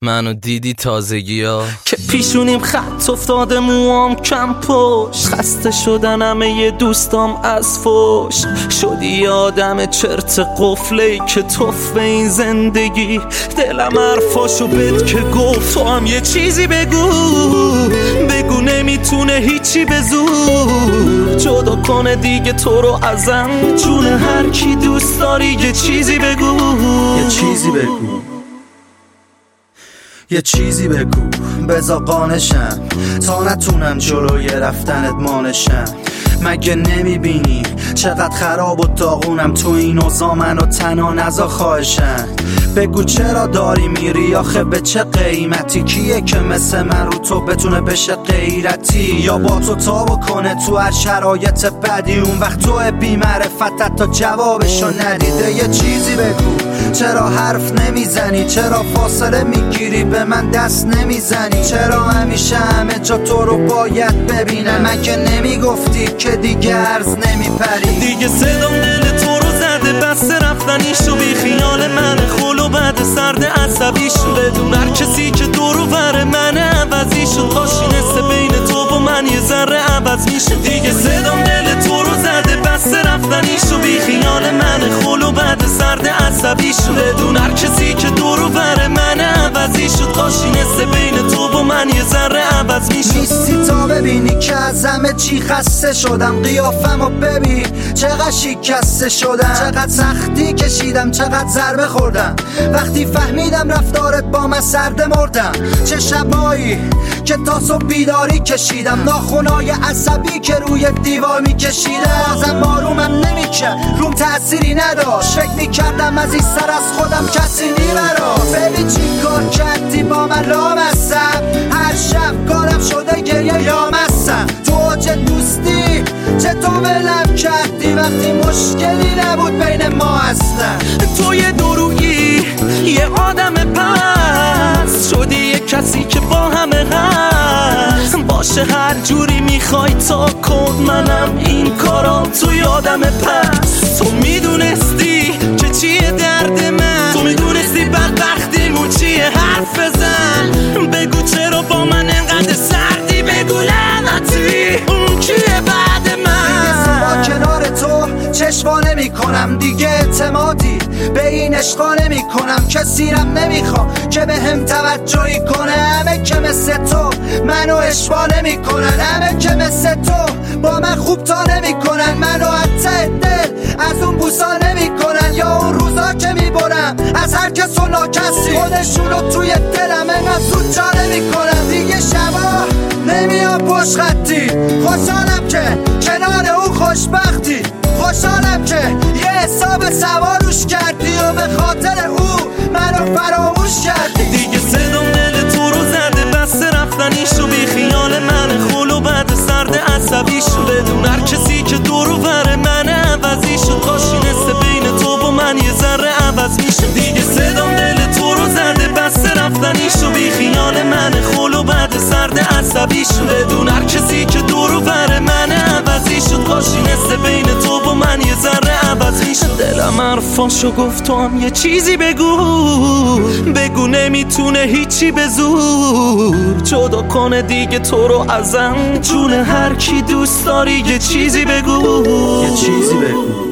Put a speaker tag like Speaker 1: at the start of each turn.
Speaker 1: منو دیدی تازگی ها
Speaker 2: که پیشونیم خط افتاده، موام کم پشت، خسته شدن همه دوستام از فوش. شدی یه آدم چرت قفلی که توف به این زندگی. دلم حرفاشو بد که گفت تو هم یه چیزی بگو نمیتونه هیچی به زور جدا کنه دیگه تو رو ازم. جون هر کی دوست داری یه چیزی بگو،
Speaker 3: یه چیزی بگو، یه چیزی بگو بذار قانشم تا نتونم جلوی رفتنت مانشم. مگه نمیبینی چقدر خراب و داغونم تو این اوضاع؟ منو تنها نذار خواهشم. بگو چرا داری میری آخه به چه قیمتی؟ کیه که مثل من رو تو بتونه بشه غیرتی یا با تو تابو کنه تو هر شرایط بدی؟ اون وقت تو بی معرفتت تا جوابشو ندیده. یه چیزی بگو چرا حرف نمیزنی؟ چرا فاصله میگیری به من دست نمیزنی؟ چرا همیشه همه جا تو رو باید ببینم؟ مگه نمیگفتی که دیگه عرض نمیپری؟
Speaker 2: دیگه صدام دل تو رو زده، بس رفتنیشو بی خیال من خلو بعد سرد عصبیشو. بدون هر کسی که دورو بره من عوضیشو، کاشی نسه بین تو و من یه ذره عوض میشه. دیگه صدام دل تو رو زده، بس رفتنیشو بی خیال من خلو بعد سرد عصبیشو. بدون هر کسی که دورو بره من عوضیشو، کاشی نسه بین تو و من یه ذره عوض میشه.
Speaker 3: نیستی تا ببینی که از همه چی خسته شدم. قیافمو ببین چقدر شکسته شدم، چقدر سختی کشیدم، چقدر ضربه خوردم. وقتی فهمیدم رفتارت با من سرد مردم. چه شبایی که تا صبح بیداری کشیدم، ناخونای عصبی که روی دیوار میکشیدم. ازم آرومم نمیکرد، روم تأثیری نداشت. فکر میکردم از این سر از خودم کسی نیبراست. ببین چی کار کردی با من لامستم، هر شب کارم شده گریه یامستم. تو اوج دوستی چطور ولم کردی وقتی مشکلی نبود بین ما اصلا؟
Speaker 2: تو یه درویی یه آدم پس شدی، یه کسی که با همه هست باشه. هر جوری میخوای تا کن، منم این کارام توی آدم پس. تو میدونستی که چیه درد من، تو میدونستی بدبختیمون چیه، حرف بزن بگو چرا با من انقدر سردی. بگو لعنتی اون کیه بعد من؟
Speaker 3: دیگه کنار تو چشوا نمی کنم، دیگه اعتمادی به این عشقا نمی کنم. کسی رم نمیخوام که به هم توجهی کنه. همه که مثل تو منو اشوا نمی کنن، همه که مثل تو با من خوب تا نمی کنن. منو حتی دل از اون بوسا نمی کنن، یا اون روزا که می برم از هر کس و ناکسی خودشونو توی دلم انقدر زود جا نمی کنن. دیگه شبا نمیام پشت خطی، خوشحالم که کنار اون خوشبختی. خوشحالم که یه حساب سواروش کردی و به خاطر او منو فراموش کردی.
Speaker 2: دیگه صدام دل تو رو زده، بس رفتنیشو بی خیال من خلو بعد سرد عصبیشو. بدون هر کسی که دورو بره من عوضیشو، کاشی نسه بین تو و من یه ذره عوض میشه. دیگه صدام دل تو رو زده، بس رفتنیشو بی خیال من خلو بعد سرد عصبیشو. بدون هر کسی که دورو بره من عوضیشو، کاشی نسه بین تو و من یه ذره عوض میشه. دلم حرفاشو گفت تو هم یه چیزی بگو نمیتونه هیچی به زور جدا کنه دیگه تو رو ازم. جون هر کی دوست داری یه چیزی بگو،
Speaker 3: یه چیزی بگو.